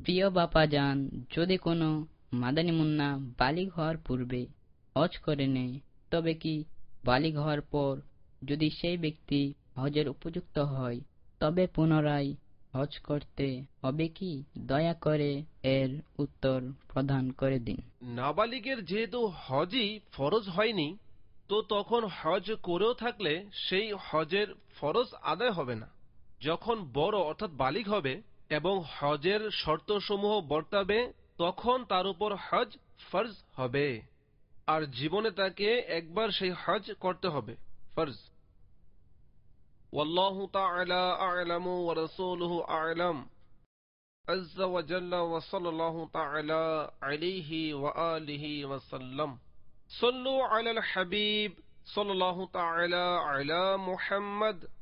প্রিয় বাপাজান, যদি কোনো মাদানী মুন্না বালিগ হওয়ার পূর্বে হজ করে নেয়, তবে কি বালিগ হওয়ার পর যদি সেই ব্যক্তি হজের উপযুক্ত হয়, তবে পুনরায় হজ করতে হবে কি? দয়া করে এর উত্তর প্রদান করে দিন। নাবালিগের যেহেতু হজই ফরজ হয়নি, তো তখন হজ করেও থাকলে সেই হজের ফরজ আদায় হবে না। যখন বড় অর্থাৎ বালিগ হবে এবং হজের শর্তসমূহ বর্তাবে, তখন তার উপর হজ ফরজ হবে, আর জীবনে তাকে একবার সেই হজ করতে হবে, ফরজ। ওয়াল্লাহু তাআলা আ'লামু ওয়া রাসূলুহু আ'লাম। আযজা ওয়া জাল্লা ওয়া সাল্লাল্লাহু তাআলা আলাইহি ওয়া আলিহি ওয়া সাল্লাম। সাল্লু আলাল হাবিব সাল্লাল্লাহু তাআলা আলা মুহাম্মদ।